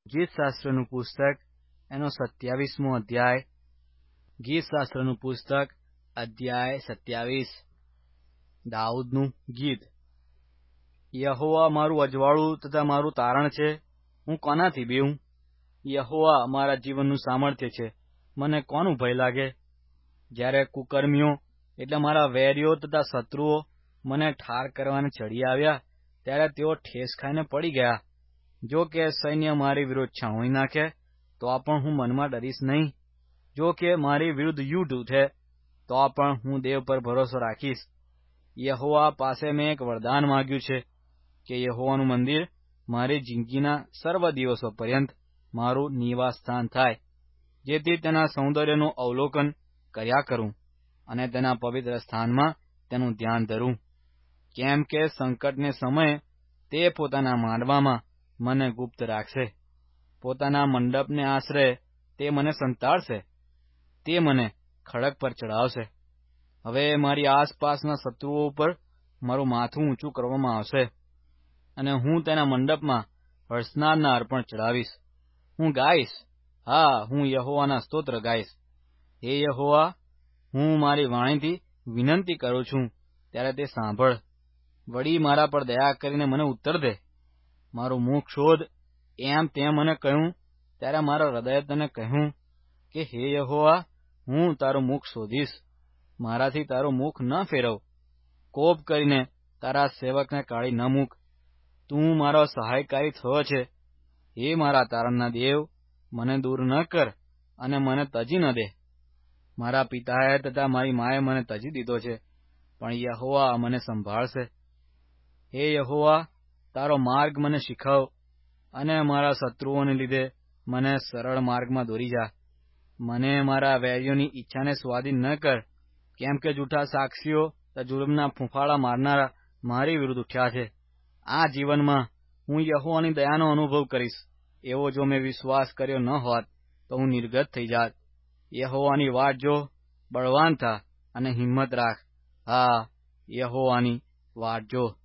ગીતશાસ્ત્રનું પુસ્તક એનો 27મો અધ્યાય. ગીતશાસ્ત્રનું પુસ્તક અધ્યાય 27. દાઉદનું ગીત. યહોવા મારું અજવાળું તથા મારું તારણ છે, હું કોનાથી બીઉં? યહોવા મારા જીવનનું સામર્થ્ય છે, મને કોનું ભય લાગે? જ્યારે કુકર્મીઓ એટલે મારા વેરીઓ તથા શત્રુઓ મને ઠાર કરવાને ચડી આવ્યા, ત્યારે તેઓ ઠેસ ખાઈને પડી ગયા. જો કે સૈન્ય મારી વિરુદ્ધ છાવણી નાખે, તો પણ હું મનમાં ડરીશ નહીં. જો કે મારી વિરુદ્ધ યુદ્ધ ઉઠે, તો પણ હું દેવ પર ભરોસો રાખીશ. યહોવા પાસે મેં એક વરદાન માંગ્યું છે, કે યહોવાનું મંદિર મારી જિંદગીના સર્વ દિવસો પર્યંત મારું નિવાસસ્થાન થાય, જેથી તેના સૌંદર્યનું અવલોકન કર્યા કરું અને તેના પવિત્ર સ્થાનમાં તેનું ધ્યાન ધરું. કેમ કે સંકટને સમયે તે પોતાના માંડવામાં મને ગુપ્ત રાખશે. પોતાના મંડપને આશરે તે મને સંતાડશે. તે મને ખડક પર ચડાવશે. હવે મારી આસપાસના શત્રુઓ ઉપર મારું માથું ઊંચું કરવામાં આવશે, અને હું તેના મંડપમાં હર્ષનાદના અર્પણ ચડાવીશ. હું ગાઈશ, હા, હું યહોવાના સ્તોત્ર ગાઈશ. હે યહોવા, હું મારી વાણીથી વિનંતી કરું છું, ત્યારે તે સાંભળ. વળી મારા પર દયા કરીને મને ઉત્તર દે. મારું મુખ શોધ. એમ તેમ મને કહ્યું, ત્યારે મારા હૃદયે તને કહ્યું કે હે યહોવા, હું તારું મુખ શોધીશ. મારાથી તારું મુખ ન ફેરવ. કોપ કરીને તારા સેવકને કાઢી ન મૂક. તું મારો સહાયકારી થયો છે. હે મારા તારણના દેવ, મને દૂર ન કર અને મને તજી ન દે. મારા પિતાએ તથા મારી માએ મને તજી દીધો છે, પણ યહોવા મને સંભાળશે. હે યહોવા, તારો માર્ગ મને શીખવ, અને મારા શત્રુઓને લીધે મને સરળ માર્ગમાં દોરી જા. મને મારા વેરીઓની ઈચ્છાને સ્વાધીન ન કર, કેમ કે જૂઠા સાક્ષીઓ જુલ્મના ફૂંફાડા મારનારા મારી વિરુદ્ધ ઉઠ્યા છે. આ જીવનમાં હું યહોવાની દયાનો અનુભવ કરીશ. એવો જો મેં વિશ્વાસ કર્યો ન હોત, તો હું નિર્ગત થઈ જાત. યહોવાની વાટ જો, બળવાન થા અને હિંમત રાખ. હા, યહોવાની વાટ જો.